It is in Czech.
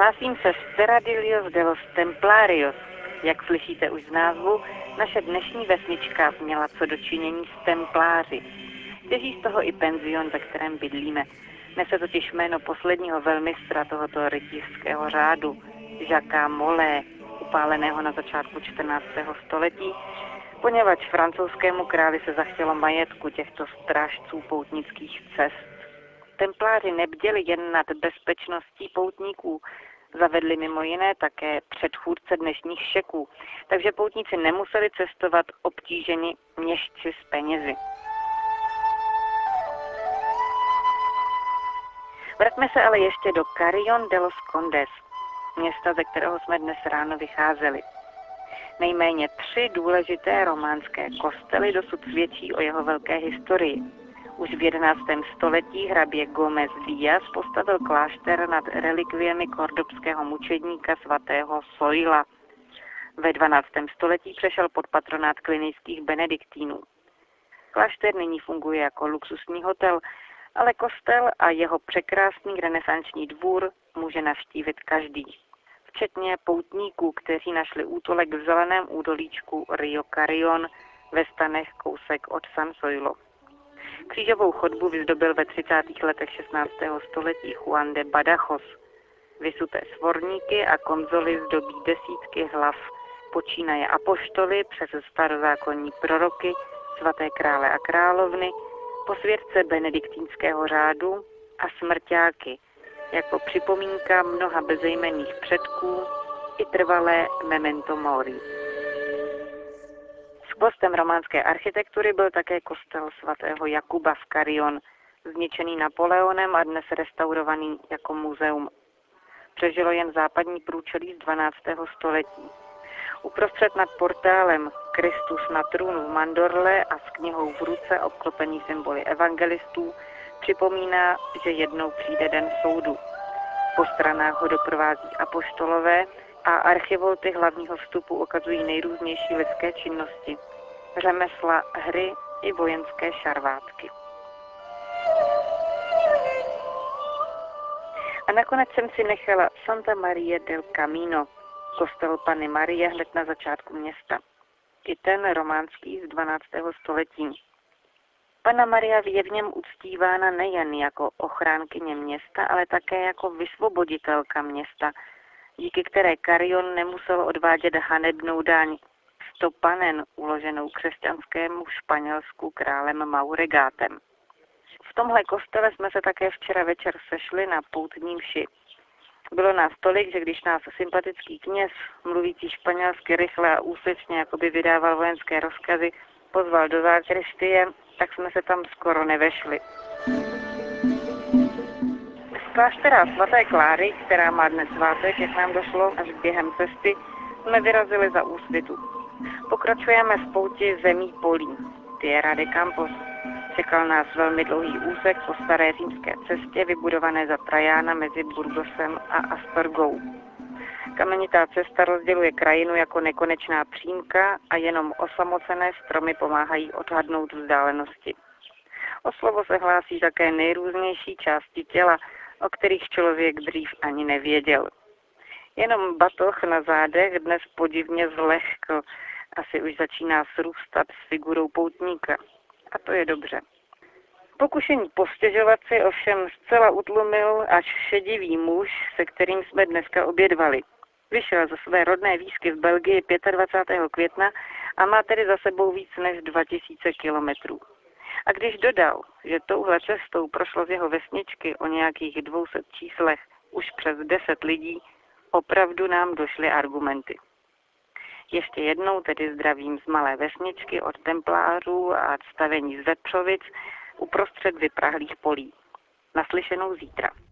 Hlásím se z Terradillos de los Templarios. Jak slyšíte už z názvu, naše dnešní vesnička měla co dočinění s templáři. Těží z toho i penzion, ve kterém bydlíme. Nese totiž jméno posledního velmistra tohoto rytířského řádu, Jacquesa Molé, upáleného na začátku 14. století, poněvadž francouzskému králi se zachtělo majetku těchto strážců poutnických cest. Templáři nebděli jen nad bezpečností poutníků, zavedli mimo jiné také předchůdce dnešních šeků, takže poutníci nemuseli cestovat obtíženi měšci s penězi. Vraťme se ale ještě do Carrión de los Condes, města, ze kterého jsme dnes ráno vycházeli. Nejméně 3 důležité románské kostely dosud svědčí o jeho velké historii. Už v 11. století hrabě Gómez Díaz postavil klášter nad relikviemi kordobského mučedníka svatého Zoila. Ve 12. století přešel pod patronát klinických benediktínů. Klášter nyní funguje jako luxusní hotel, ale kostel a jeho překrásný renesanční dvůr může navštívit každý, včetně poutníků, kteří našli útulek v zeleném údolíčku Rio Carrión ve stanech kousek od San Zoilo. Křížovou chodbu vyzdobil ve 30. letech 16. století Juan de Badajoz. Vysuté svorníky a konzoly zdobí desítky hlav, počínaje apoštoly přes starozákonní proroky, svaté krále a královny, posvědce benediktínského řádu a smrťáky, jako připomínka mnoha bezejmenných předků i trvalé memento mori. Skvostem románské architektury byl také kostel svatého Jakuba v Carrión, zničený Napoleonem a dnes restaurovaný jako muzeum. Přežilo jen západní průčelí z 12. století. Uprostřed nad portálem Kristus na trůnu v mandorle a s knihou v ruce obklopený symboly evangelistů připomíná, že jednou přijde den soudu. Po stranách ho doprovází apoštolové a archivolty hlavního vstupu ukazují nejrůznější lidské činnosti, řemesla, hry i vojenské šarvátky. A nakonec jsem si nechala Santa Maria del Camino, kostel Panny Marie hned na začátku města. I ten románský z 12. století. Panna Maria je v něm uctívána nejen jako ochránkyně města, ale také jako vysvoboditelka města, díky které Carrión nemusel odvádět hanebnou daň 100 panen uloženou křesťanskému Španělsku králem Mauregátem. V tomhle kostele jsme se také včera večer sešli na poutní mši. Bylo nás tolik, že když nás sympatický kněz, mluvící španělsky rychle a úsečně, jako by vydával vojenské rozkazy, pozval do zákristie, tak jsme se tam skoro nevešli. Z kláštera svaté Kláry, která má dnes svátek, jak nám došlo až během cesty, jsme vyrazili za Úsvitu. Pokračujeme v pouti zemí polí, Tierra de Campos. Čekal nás velmi dlouhý úsek po staré římské cestě, vybudované za Trajána mezi Burgosem a Astorgou. Kamenitá cesta rozděluje krajinu jako nekonečná přímka a jenom osamocené stromy pomáhají odhadnout vzdálenosti. O slovo se hlásí také nejrůznější části těla, o kterých člověk dřív ani nevěděl. Jenom batoh na zádech dnes podivně zlehkl, asi už začíná srůstat s figurou poutníka. A to je dobře. Pokušení postěžovat si ovšem zcela utlumil až šedivý muž, se kterým jsme dneska obědvali. Vyšel ze své rodné výsky v Belgii 25. května a má tedy za sebou víc než 2000 kilometrů. A když dodal, že touhle cestou prošlo z jeho vesničky o nějakých 200 číslech už přes 10 lidí, opravdu nám došly argumenty. Ještě jednou tedy zdravím z malé vesničky od templářů a stavení z Vepřovic uprostřed vyprahlých polí. Naslyšenou zítra.